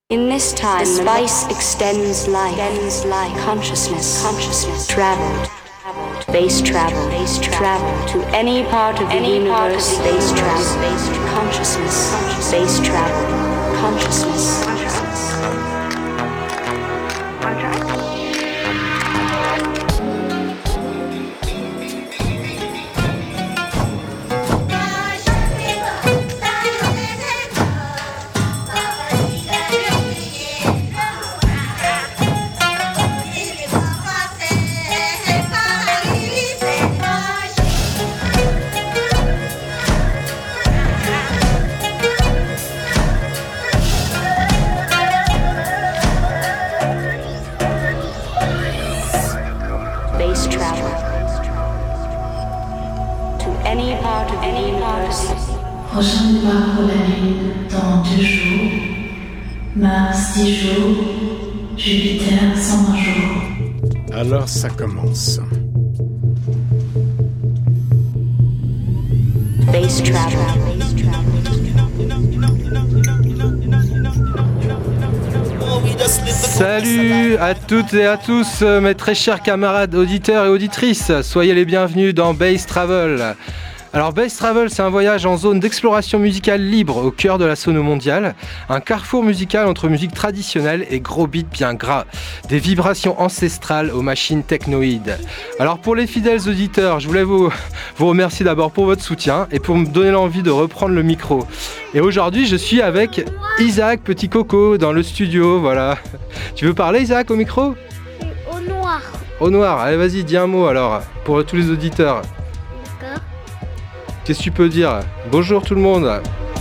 In this time, the spice extends life, consciousness, travel, space travel, to any part of the universe, space travel, consciousness, space travel, consciousness. Prochain départ pour la Lune dans 2 jours, Mars 10 jours, Jupiter 120 jours. Alors ça commence. Space travel. Salut à toutes et à tous, mes très chers camarades auditeurs et auditrices. Soyez les bienvenus dans Bass Travel. Alors Bass Travel, c'est un voyage en zone d'exploration musicale libre au cœur de la sono mondiale, un carrefour musical entre musique traditionnelle et gros beats bien gras, des vibrations ancestrales aux machines technoïdes. Alors pour les fidèles auditeurs, je voulais vous remercier d'abord pour votre soutien et pour me donner l'envie de reprendre le micro. Et aujourd'hui, je suis avec Isaac Petit Coco dans le studio, voilà. Tu veux parler, Isaac, au micro ? Au noir. Au noir, allez vas-y, dis un mot alors, pour tous les auditeurs. D'accord. Qu'est-ce que tu peux dire ? Bonjour tout le monde.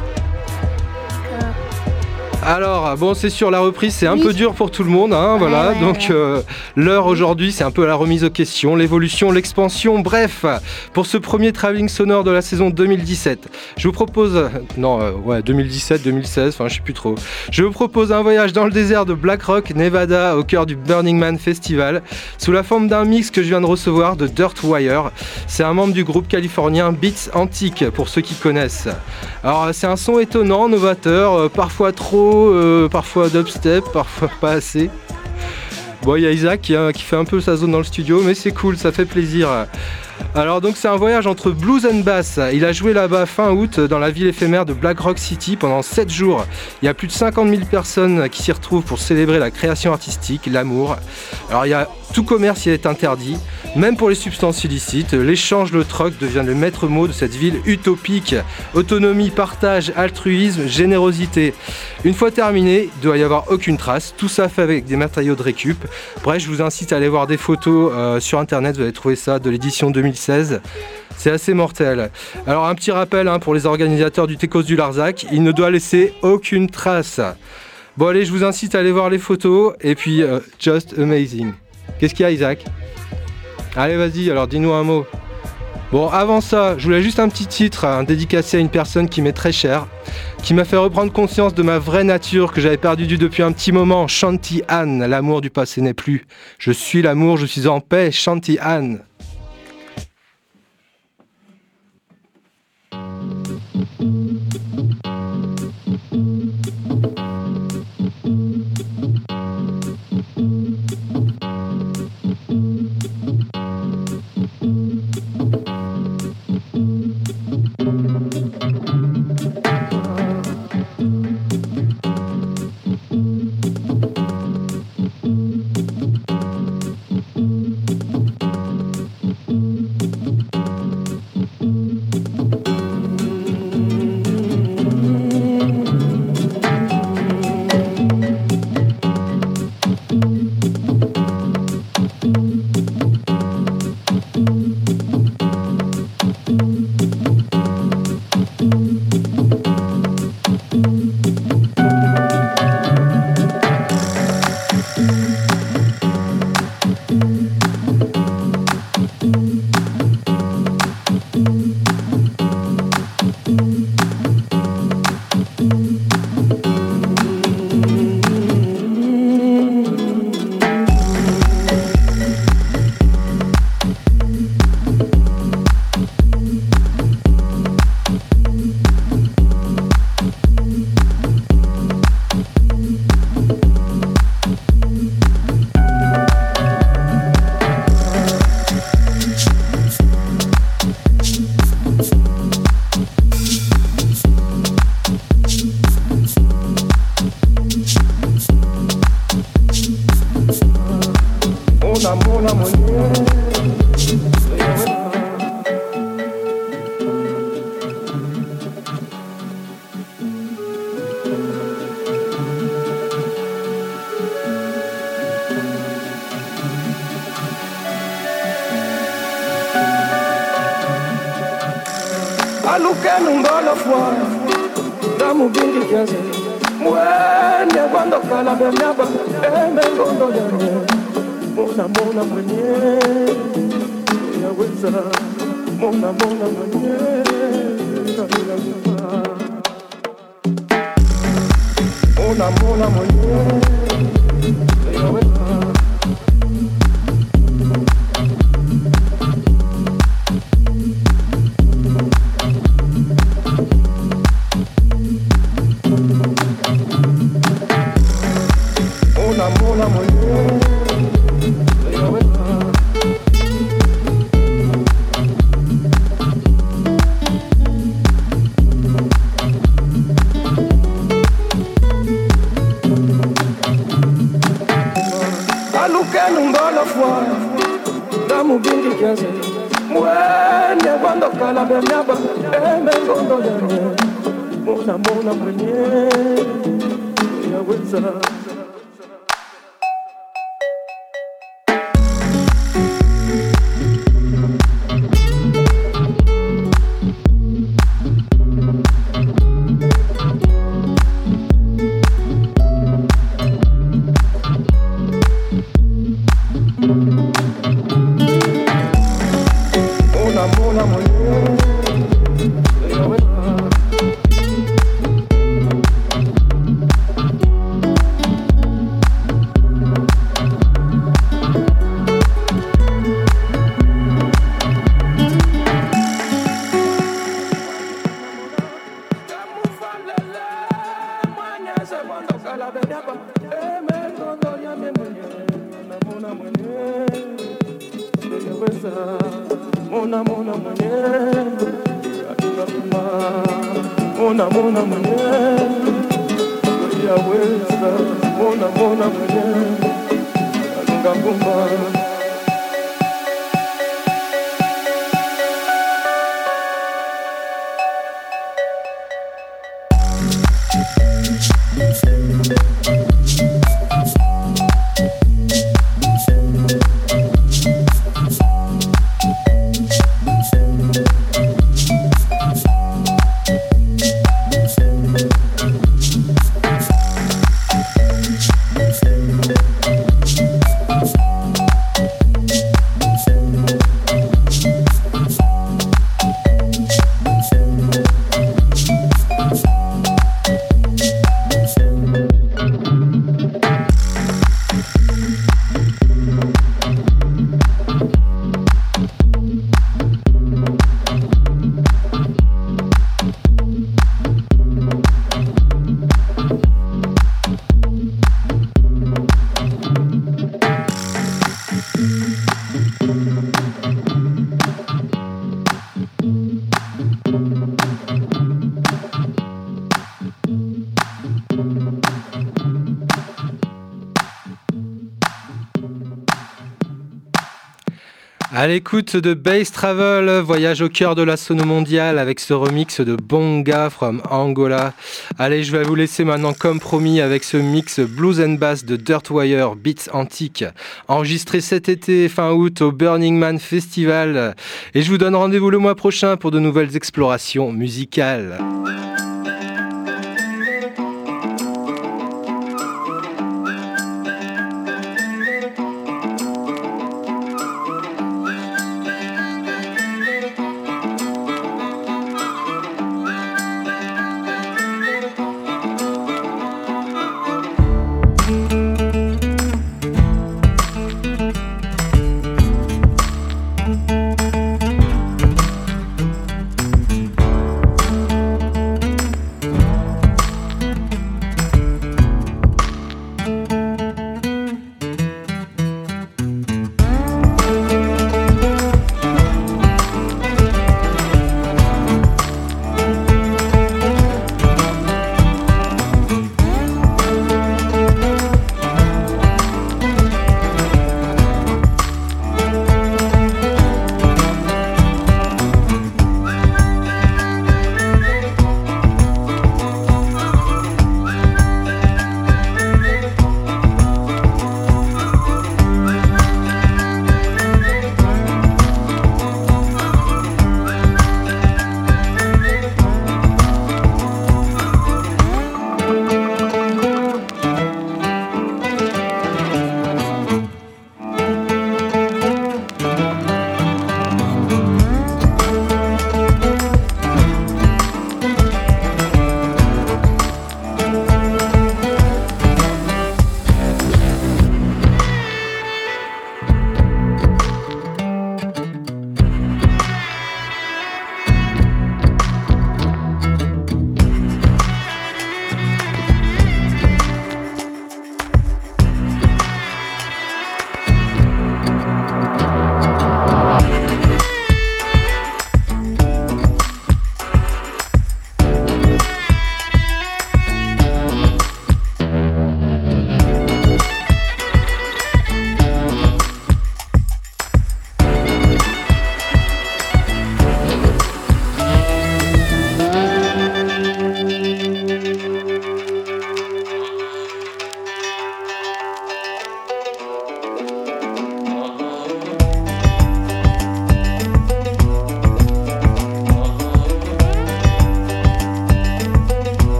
Alors, bon, c'est sûr, la reprise, c'est un peu dur pour tout le monde, hein, voilà. Ouais. Donc, l'heure aujourd'hui, c'est un peu la remise aux questions, l'évolution, l'expansion, bref, pour ce premier travelling sonore de la saison 2017. Je vous propose, 2017, 2016, enfin, je sais plus trop. Je vous propose un voyage dans le désert de Black Rock, Nevada, au cœur du Burning Man Festival, sous la forme d'un mix que je viens de recevoir de Dirt Wire. C'est un membre du groupe californien Beats Antique, pour ceux qui connaissent. Alors, c'est un son étonnant, novateur, parfois trop, parfois dubstep, parfois pas assez. Bon, il y a Isaac qui fait un peu sa zone dans le studio, mais c'est cool, ça fait plaisir. Alors donc c'est un voyage entre blues and bass. Il a joué là-bas fin août dans la ville éphémère de Black Rock City pendant 7 jours. Il y a plus de 50 000 personnes qui s'y retrouvent pour célébrer la création artistique, l'amour. Alors il y a tout commerce y est interdit, même pour les substances illicites. L'échange, le troc devient le maître mot de cette ville utopique. Autonomie, partage, altruisme, générosité. Une fois terminé, il ne doit y avoir aucune trace. Tout ça fait avec des matériaux de récup. Bref, je vous incite à aller voir des photos sur internet. Vous allez trouver ça de l'édition 2016. C'est assez mortel. Alors un petit rappel pour les organisateurs du Tecos du Larzac, il ne doit laisser aucune trace. Bon allez, je vous incite à aller voir les photos et puis just amazing. Qu'est-ce qu'il y a, Isaac ? Allez vas-y, alors dis-nous un mot. Bon, avant ça, je voulais juste un petit titre dédicacé à une personne qui m'est très chère, qui m'a fait reprendre conscience de ma vraie nature que j'avais perdue depuis un petit moment. Shanti Anne, l'amour du passé n'est plus. Je suis l'amour, je suis en paix, Shanti Anne. À l'écoute de Bass Travel, voyage au cœur de la sono mondiale avec ce remix de Bonga from Angola. Allez, je vais vous laisser maintenant comme promis avec ce mix blues and bass de Dirtwire Beats Antique, enregistré cet été fin août au Burning Man Festival. Et je vous donne rendez-vous le mois prochain pour de nouvelles explorations musicales.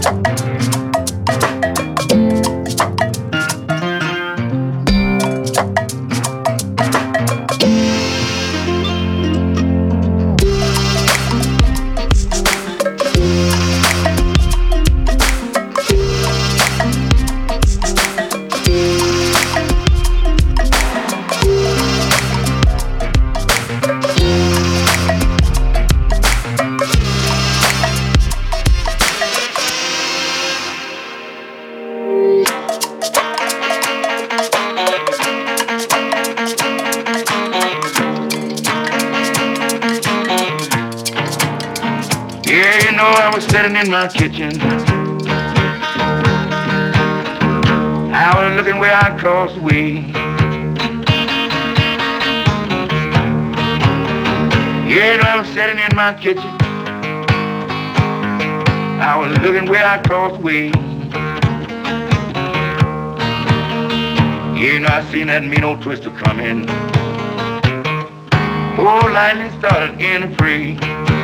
In my kitchen, I was looking where I crossed the way. Yeah, I was sitting in my kitchen, I was looking where I crossed the way. Yeah, I seen that mean old twister coming. Oh, lightning started in a fray.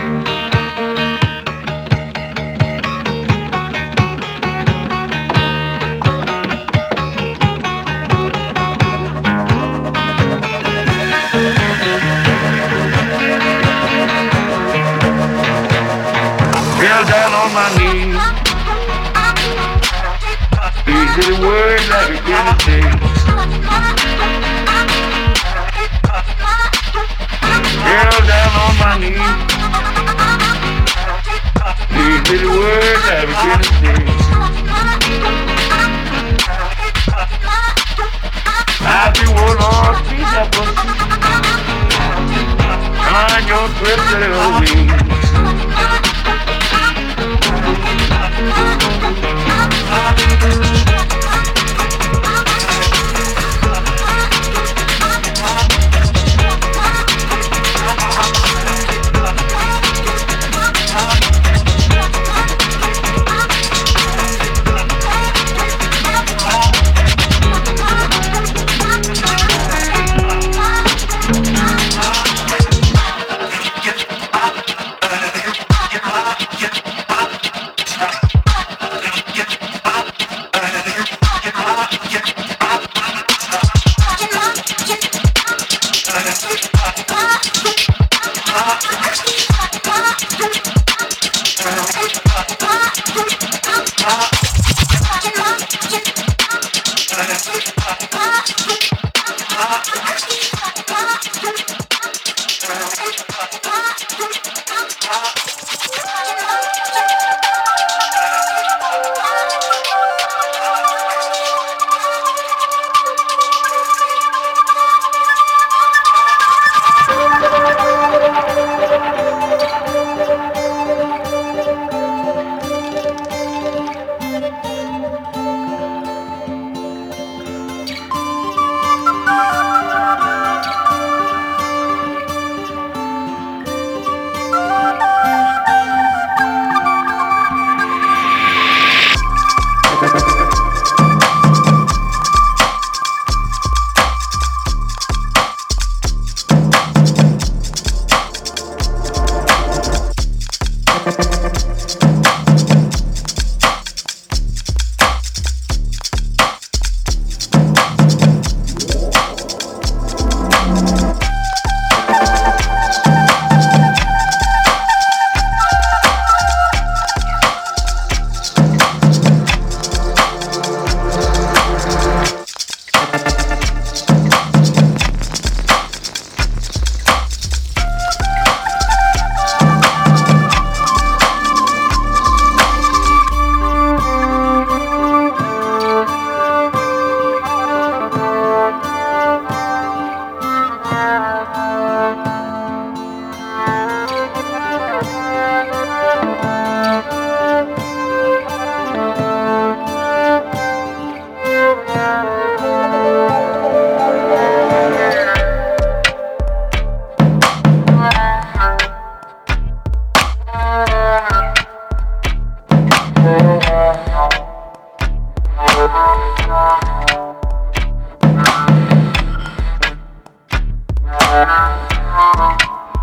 Down on my knees, these are the words I begin to say. Girl, down on my knees, these are the words I begin to say. I feel, oh Lord, please help us find your twisted wings.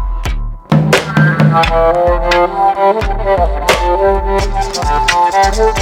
Thank you.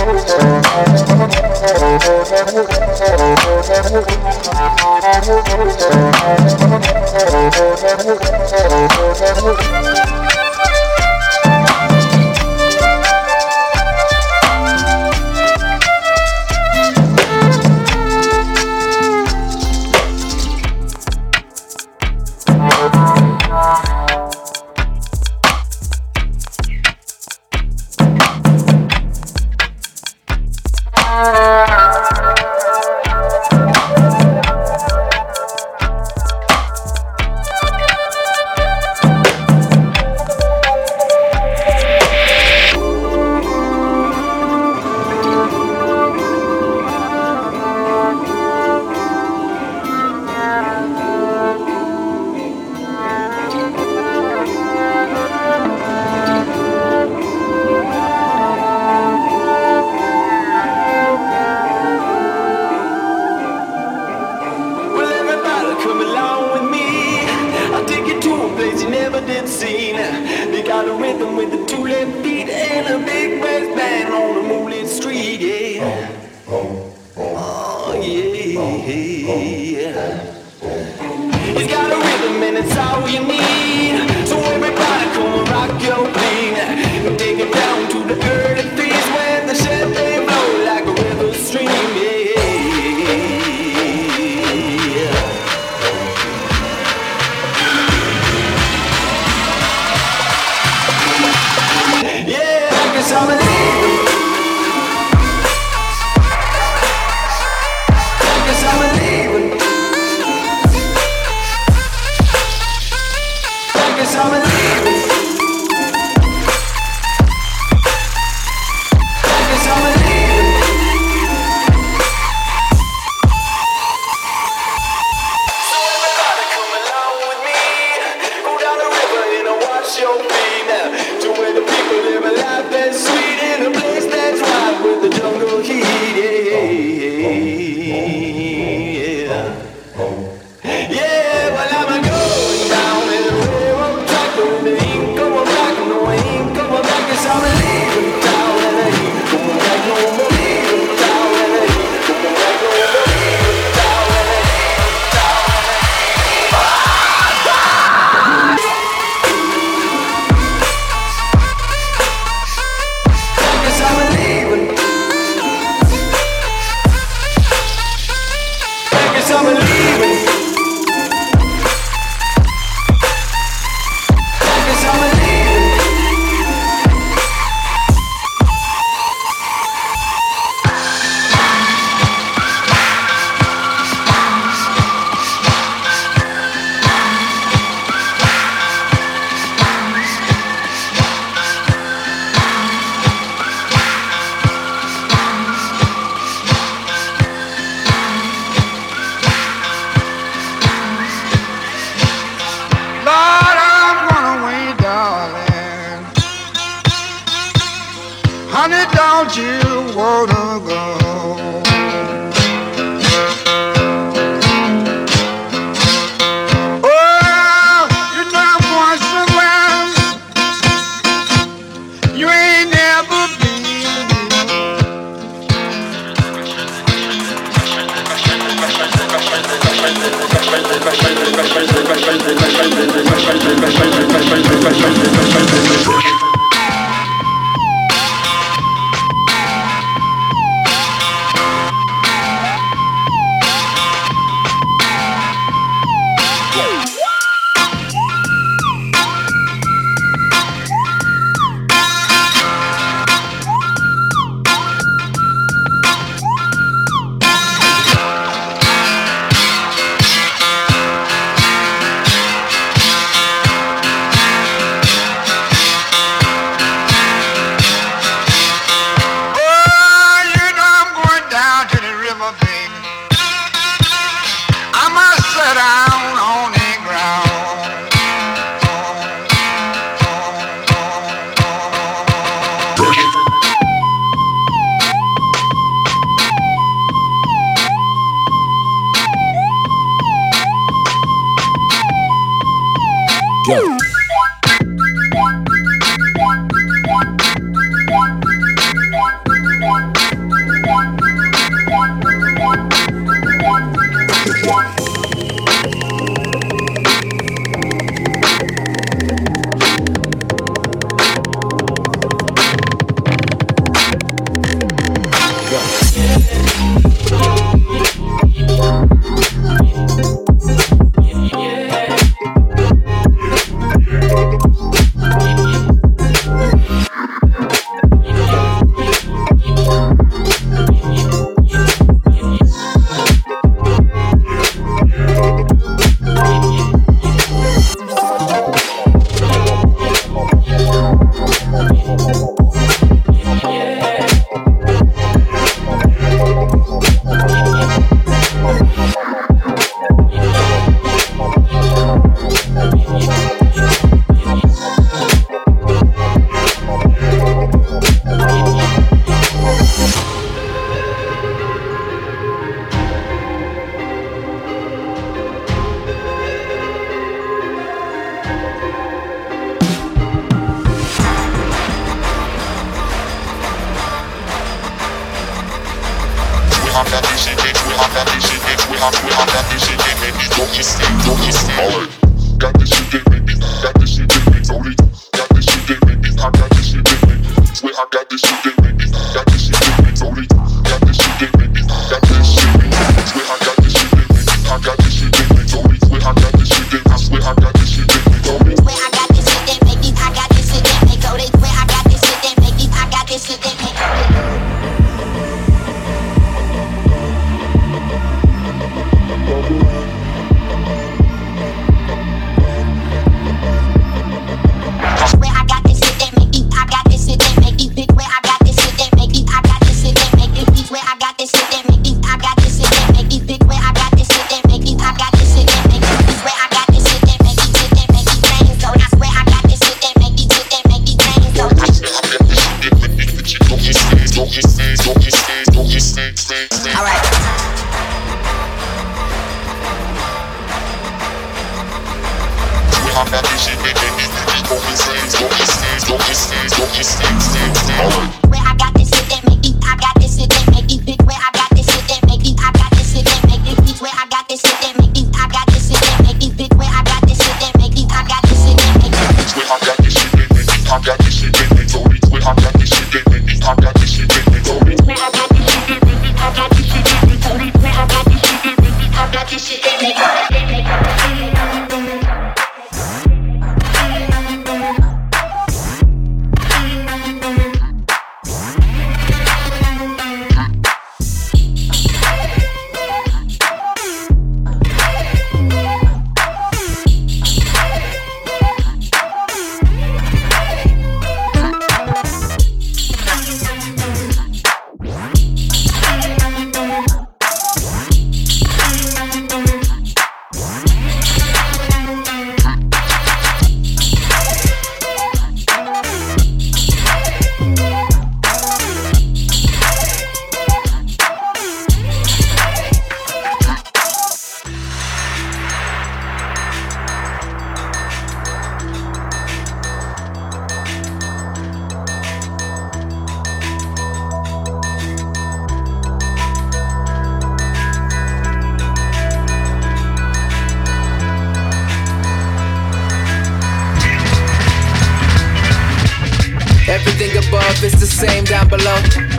Everything above is the same down below.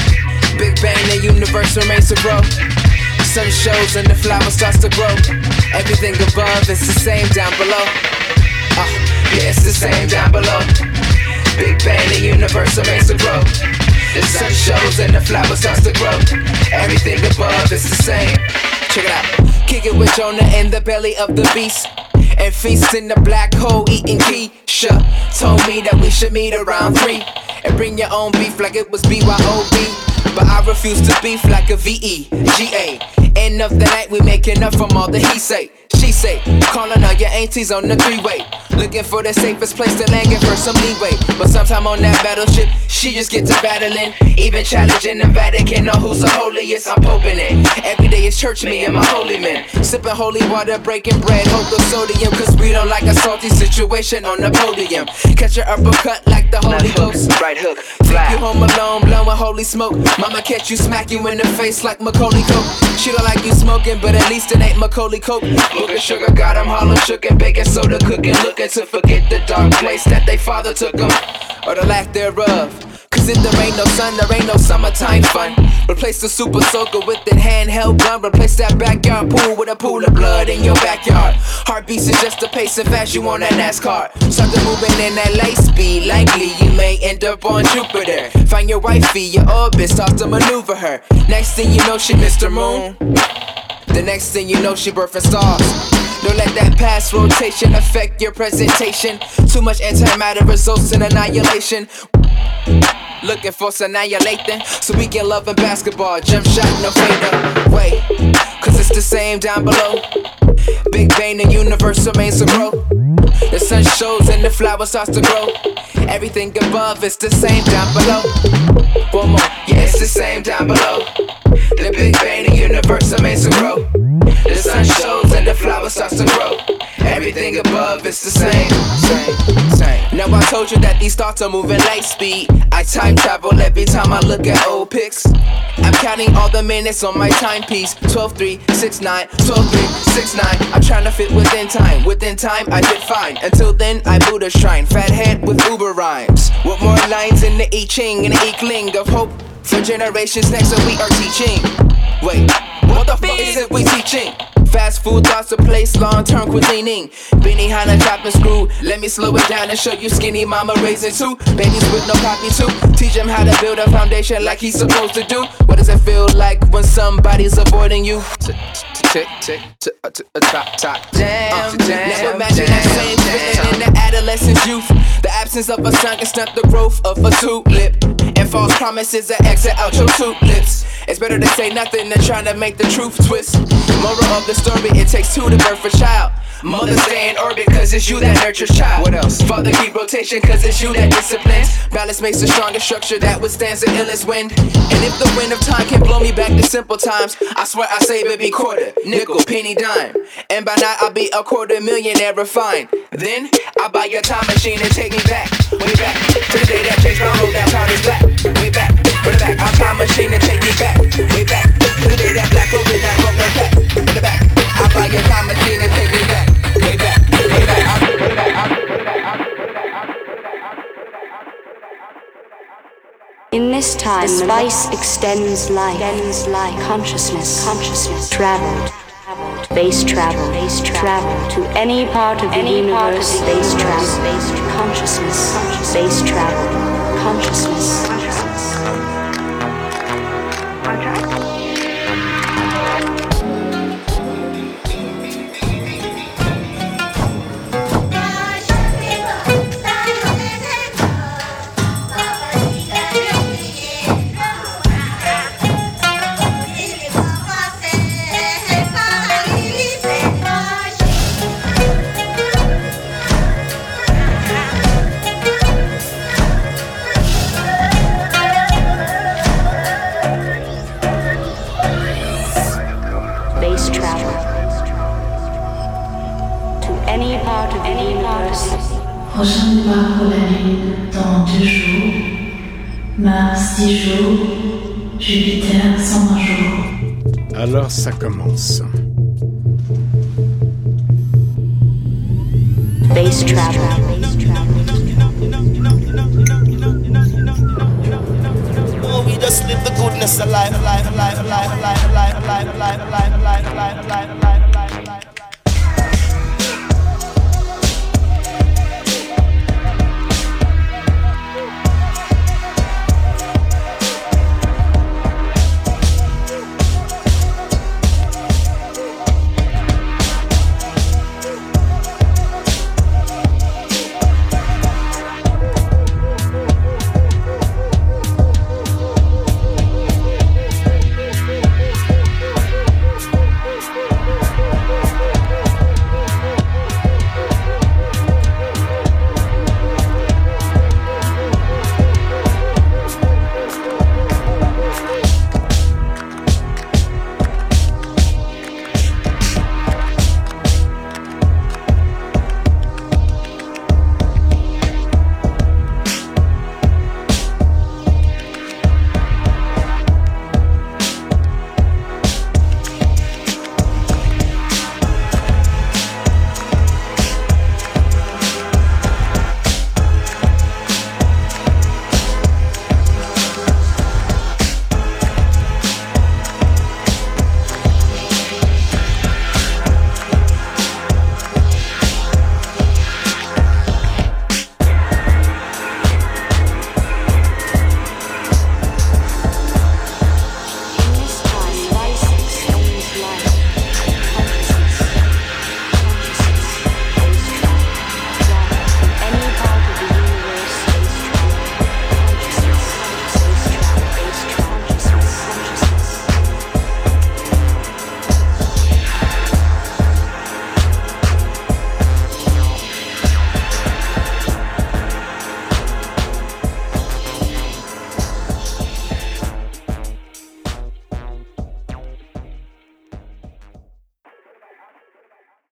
Big Bang, the universe remains to grow. Sun shows and the flower starts to grow. Everything above is the same down below. Yeah, it's the same down below. Big Bang, the universe remains to grow. The sun shows and the flower starts to grow. Everything above is the same. Check it out. Kick it with Jonah in the belly of the beast. And feast in the black hole eating Keisha. Told me that we should meet around 3 and bring your own beef like it was BYOB. But I refuse to beef like a VEGA. End of the night we making up from all the he say, she say. Calling all your aunties on the 3-way. Looking for the safest place to land, give her some leeway. But sometime on that battleship, she just get to battling. Even challenging the Vatican, know who's the holiest, I'm poping it. Every day is church, me and my holy men. Sipping holy water, breaking bread, hold the sodium. Cause we don't like a salty situation on the podium. Catch your uppercut like the Holy Ghost. Right hook, fly. You home alone, blowing holy smoke. Mama catch you, smack you in the face like Macaulay Culkin. She don't like you smoking, but at least it ain't Macaulay Culkin. Booger sugar got him hollow, shook and baking soda cooking. Looking to forget the dark place that they father took him, or the lack thereof. Cause if there ain't no sun, there ain't no summertime fun. Replace the super soaker with an handheld gun. Replace that backyard pool with a pool of blood in your backyard. Heartbeats is just a pace and fast you on that NASCAR. Start to moving in that light speed. Likely you may end up on Jupiter. Find your wifey, your orbit, start to maneuver her. Next thing you know she Mr. Moon. The next thing you know she birthing stars. Don't let that past rotation affect your presentation. Too much antimatter results in annihilation. Looking for annihilating, so we can love in basketball. Jump shot, no fader. Wait, cause it's the same down below. Big Bang, the universe remains to grow. The sun shows and the flower starts to grow. Everything above is the same down below. One more, yeah, it's the same down below. The Big Bang, the universe remains to grow. The sun shows and the flower starts to grow. Everything above is the same. Now I told you that these thoughts are moving light speed. I time travel every time I look at old pics. I'm counting all the minutes on my timepiece. 12-3-6-9, 12-3-6-9. I'm trying to fit within time. Within time, I did fine. Until then, I Buddha shrine. Fat head with Uber rhymes. With more lines in the I Ching and the I Kling of hope for generations next that we are teaching. Wait, what the fuck is it we teaching? Fast food thoughts to place long-term cuisining. Beanie Hanna chop and screw. Let me slow it down and show you skinny mama raising two babies with no poppy too. Teach him how to build a foundation like he's supposed to do. What does it feel like when somebody's avoiding you? Tick, tick, top, top. Damn, never imagine that same feeling in the adolescent youth. The absence of a sun can stunt the growth of a tulip. And false promises that exit out your two lips. It's better to say nothing than trying to make the truth twist. Moral of the story, it takes two to birth a child. Mother stay in orbit cause it's you that nurtures child. What else? Father keep rotation cause it's you that disciplines. Balance makes the strongest structure that withstands the illest wind. And if the wind of time can blow me back to simple times, I swear I save every quarter, nickel, penny, dime. And by night I'll be a $250,000 refined. Then I'll buy your time machine and take me back, way back to the day that changed my road, that powder's black. Way back, bring it back, our time machine and take me back, way back to the day that black road did not roll no back. Bring it back, I'll buy your time machine and take me back, way back, way back, way back. In this time, spice extends life, consciousness, traveled, space travel, to any part of the universe, space travel, consciousness, space travel, consciousness. Prochain départ pour la Lune dans 2 jours, Mars 10 jours, Jupiter 120 jours. Alors ça commence. Space travel. Oh, we just live the goodness alive.